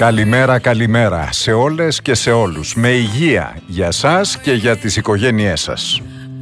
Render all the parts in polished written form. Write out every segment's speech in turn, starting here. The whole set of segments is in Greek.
Καλημέρα, καλημέρα σε όλες και σε όλους. Με υγεία για σας και για τις οικογένειές σας.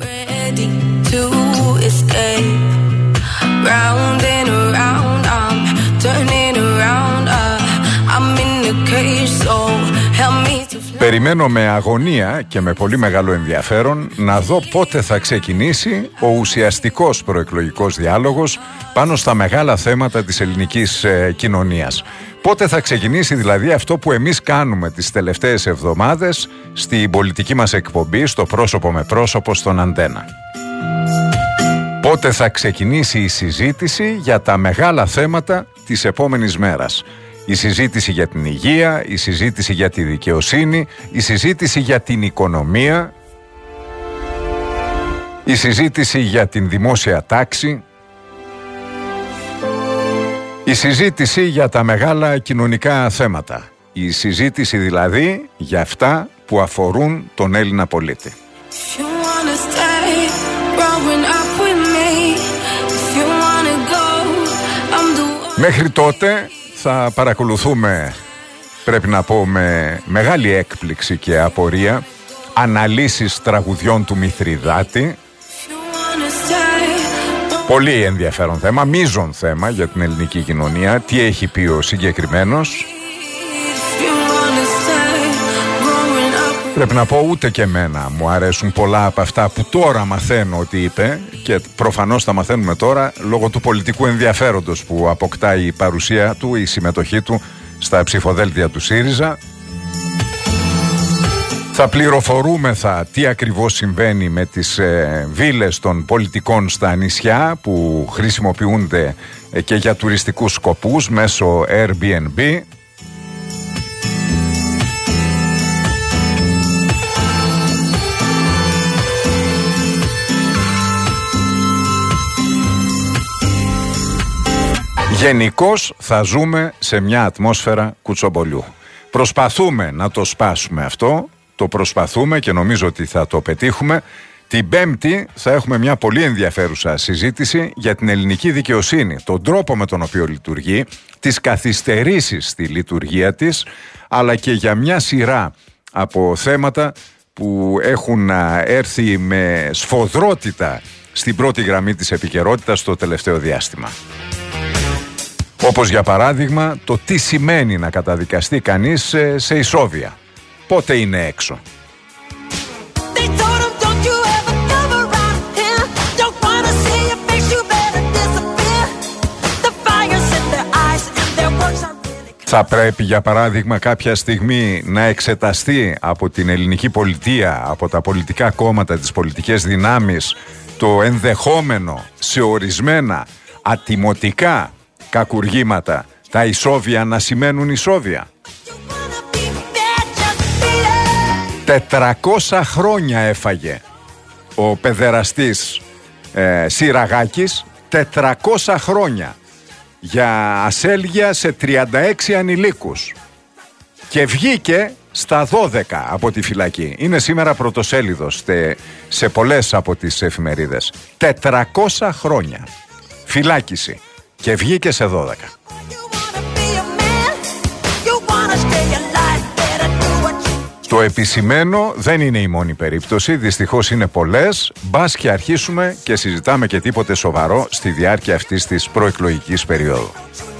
Περιμένω με αγωνία και με πολύ μεγάλο ενδιαφέρον να δω πότε θα ξεκινήσει ο ουσιαστικός προεκλογικός διάλογος πάνω στα μεγάλα θέματα της ελληνικής κοινωνίας. Πότε θα ξεκινήσει δηλαδή αυτό που εμείς κάνουμε τις τελευταίες εβδομάδες στην πολιτική μας εκπομπή, στο πρόσωπο με πρόσωπο, στον Αντένα. Πότε θα ξεκινήσει η συζήτηση για τα μεγάλα θέματα της επόμενης μέρας. Η συζήτηση για την υγεία, η συζήτηση για τη δικαιοσύνη, η συζήτηση για την οικονομία, η συζήτηση για την δημόσια τάξη, η συζήτηση για τα μεγάλα κοινωνικά θέματα. Η συζήτηση δηλαδή για αυτά που αφορούν τον Έλληνα πολίτη. Μέχρι τότε θα παρακολουθούμε, πρέπει να πω με μεγάλη έκπληξη και απορία, αναλύσεις τραγουδιών του Μηθριδάτη. Πολύ ενδιαφέρον θέμα, μείζον θέμα για την ελληνική κοινωνία. Τι έχει πει ο συγκεκριμένος? Πρέπει να πω ούτε και εμένα μου αρέσουν πολλά από αυτά που τώρα μαθαίνω ότι είπε, και προφανώς τα μαθαίνουμε τώρα λόγω του πολιτικού ενδιαφέροντος που αποκτάει η παρουσία του, η συμμετοχή του στα ψηφοδέλτια του ΣΥΡΙΖΑ. Θα πληροφορούμεθα τι ακριβώς συμβαίνει με τις βίλες των πολιτικών στα νησιά που χρησιμοποιούνται και για τουριστικούς σκοπούς μέσω Airbnb. Γενικώς θα ζούμε σε μια ατμόσφαιρα κουτσομπολιού. Προσπαθούμε να το σπάσουμε αυτό, το προσπαθούμε και νομίζω ότι θα το πετύχουμε. Την Πέμπτη θα έχουμε μια πολύ ενδιαφέρουσα συζήτηση για την ελληνική δικαιοσύνη, τον τρόπο με τον οποίο λειτουργεί, τις καθυστερήσεις στη λειτουργία της, αλλά και για μια σειρά από θέματα που έχουν έρθει με σφοδρότητα στην πρώτη γραμμή της επικαιρότητας το τελευταίο διάστημα. Όπως για παράδειγμα το τι σημαίνει να καταδικαστεί κανείς σε ισόβια. Πότε είναι έξω. Θα πρέπει για παράδειγμα κάποια στιγμή να εξεταστεί από την ελληνική πολιτεία, από τα πολιτικά κόμματα, τις πολιτικές δυνάμεις, το ενδεχόμενο σε ορισμένα ατιμωτικά κακουργήματα τα ισόβια να σημαίνουν ισόβια. 400 χρόνια έφαγε ο παιδεραστής Συραγάκης, 400 χρόνια για ασέλγεια σε 36 ανηλίκους και βγήκε στα 12 από τη φυλακή. Είναι σήμερα πρωτοσέλιδος σε πολλές από τις εφημερίδες. 400 χρόνια φυλάκιση και βγήκε σε 12. Το επισημαίνω, δεν είναι η μόνη περίπτωση, δυστυχώς είναι πολλές, μπας και αρχίσουμε και συζητάμε και τίποτε σοβαρό στη διάρκεια αυτής της προεκλογικής περίοδου.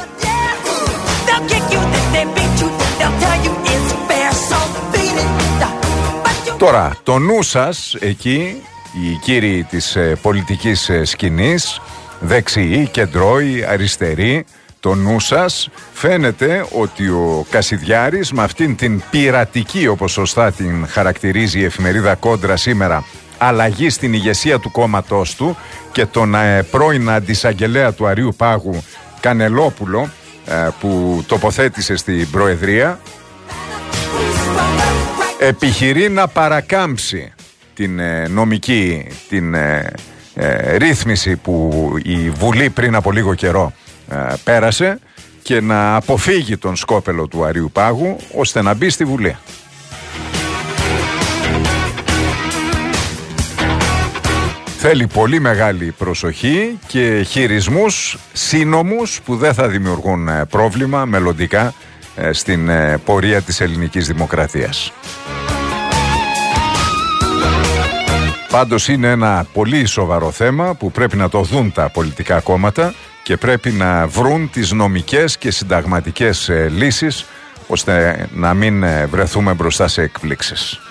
Τώρα, το νου σας εκεί, οι κύριοι της πολιτικής σκηνής, δεξιοί, κεντρώοι, αριστεροί, το νου σας, φαίνεται ότι ο Κασιδιάρης με αυτήν την πειρατική, όπως σωστά την χαρακτηρίζει η εφημερίδα Κόντρα σήμερα, αλλαγή στην ηγεσία του κόμματός του και τον πρώην αντισαγγελέα του Αρείου Πάγου Κανελόπουλο που τοποθέτησε στην Προεδρία, επιχειρεί να παρακάμψει την νομική, την ρύθμιση που η Βουλή πριν από λίγο καιρό πέρασε και να αποφύγει τον σκόπελο του Αρείου Πάγου ώστε να μπει στη Βουλή. Θέλει πολύ μεγάλη προσοχή και χειρισμούς σύνομους που δεν θα δημιουργούν πρόβλημα μελλοντικά στην πορεία της ελληνικής δημοκρατίας. Πάντως είναι ένα πολύ σοβαρό θέμα που πρέπει να το δουν τα πολιτικά κόμματα και πρέπει να βρουν τις νομικές και συνταγματικές λύσεις ώστε να μην βρεθούμε μπροστά σε εκπλήξεις.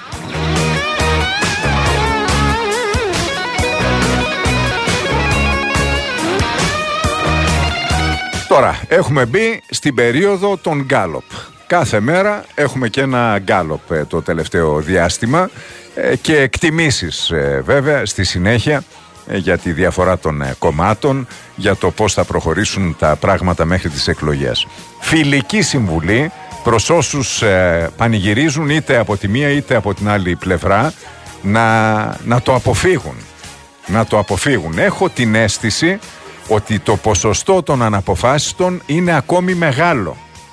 Τώρα έχουμε μπει στην περίοδο των γκάλοπ. Κάθε μέρα έχουμε και ένα γκάλοπ το τελευταίο διάστημα και εκτιμήσεις βέβαια στη συνέχεια για τη διαφορά των κομμάτων, για το πώς θα προχωρήσουν τα πράγματα μέχρι τις εκλογές. Φιλική συμβουλή προς όσους πανηγυρίζουν είτε από τη μία είτε από την άλλη πλευρά να το αποφύγουν. Να το αποφύγουν. Έχω την αίσθηση ότι το ποσοστό των αναποφάσιστων είναι ακόμη μεγάλο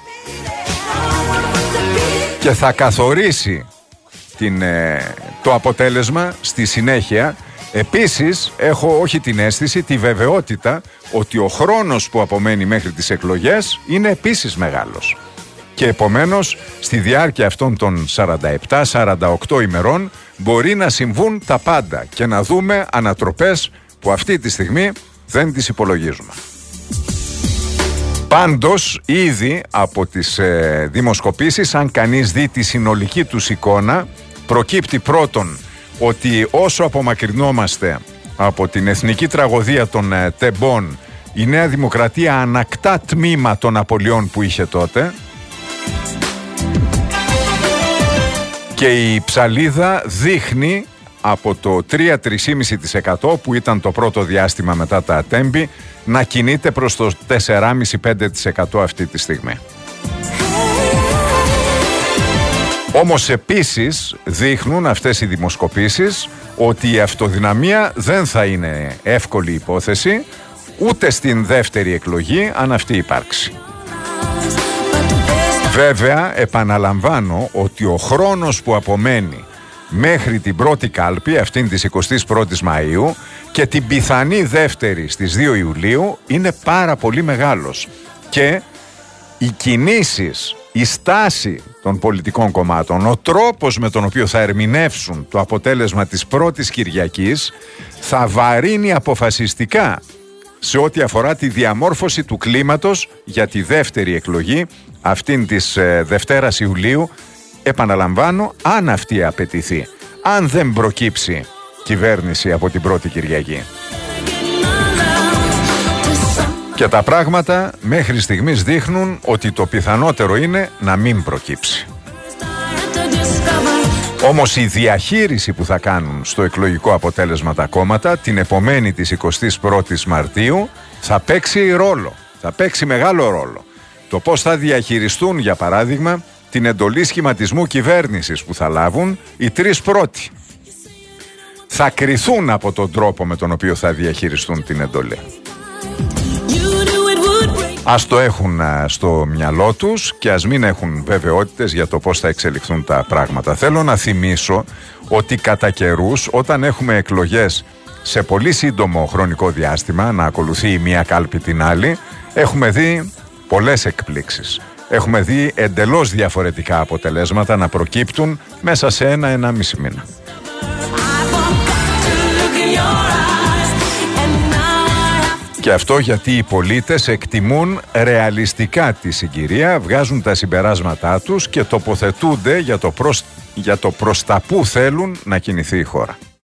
και θα καθορίσει το αποτέλεσμα στη συνέχεια. Επίσης έχω όχι την αίσθηση, τη βεβαιότητα ότι ο χρόνος που απομένει μέχρι τις εκλογές είναι επίσης μεγάλος και επομένως στη διάρκεια αυτών των 47-48 ημερών μπορεί να συμβούν τα πάντα και να δούμε ανατροπές που αυτή τη στιγμή δεν τις υπολογίζουμε. Πάντως ήδη από τις δημοσκοπήσεις, αν κανείς δει τη συνολική τους εικόνα, προκύπτει πρώτον ότι όσο απομακρυνόμαστε από την εθνική τραγωδία των τεμπών, η Νέα Δημοκρατία ανακτά τμήμα των απολειών που είχε τότε και η ψαλίδα δείχνει από το 3-3,5% που ήταν το πρώτο διάστημα μετά τα τέμπη να κινείται προς το 4,5-5% αυτή τη στιγμή. Όμως επίσης δείχνουν αυτές οι δημοσκοπήσεις ότι η αυτοδυναμία δεν θα είναι εύκολη υπόθεση ούτε στην δεύτερη εκλογή αν αυτή υπάρξει. Βέβαια επαναλαμβάνω ότι ο χρόνος που απομένει μέχρι την πρώτη κάλπη, αυτήν της 21ης Μαΐου και την πιθανή δεύτερη στις 2 Ιουλίου είναι πάρα πολύ μεγάλος και οι κινήσεις, η στάση των πολιτικών κομμάτων, ο τρόπος με τον οποίο θα ερμηνεύσουν το αποτέλεσμα της πρώτης Κυριακής θα βαρύνει αποφασιστικά σε ό,τι αφορά τη διαμόρφωση του κλίματος για τη δεύτερη εκλογή αυτήν της Δευτέρας Ιουλίου. Επαναλαμβάνω, αν αυτή απαιτηθεί, αν δεν προκύψει κυβέρνηση από την πρώτη Κυριακή. Και τα πράγματα μέχρι στιγμής δείχνουν ότι το πιθανότερο είναι να μην προκύψει. Όμως η διαχείριση που θα κάνουν στο εκλογικό αποτέλεσμα τα κόμματα την επομένη της 21ης Μαρτίου θα παίξει ρόλο, θα παίξει μεγάλο ρόλο. Το πώς θα διαχειριστούν για παράδειγμα την εντολή σχηματισμού κυβέρνησης που θα λάβουν οι 3 πρώτοι. Θα κριθούν από τον τρόπο με τον οποίο θα διαχειριστούν την εντολή. Ας το έχουν στο μυαλό τους και ας μην έχουν βεβαιότητες για το πώς θα εξελιχθούν τα πράγματα. Θέλω να θυμίσω ότι κατά καιρούς όταν έχουμε εκλογές σε πολύ σύντομο χρονικό διάστημα να ακολουθεί η μία κάλπη την άλλη, έχουμε δει πολλές εκπλήξεις. Έχουμε δει εντελώς διαφορετικά αποτελέσματα να προκύπτουν μέσα σε 1-1,5 μήνα. Και αυτό γιατί οι πολίτες εκτιμούν ρεαλιστικά τη συγκυρία, βγάζουν τα συμπεράσματά τους και τοποθετούνται για το προς τα που θέλουν να κινηθεί η χώρα.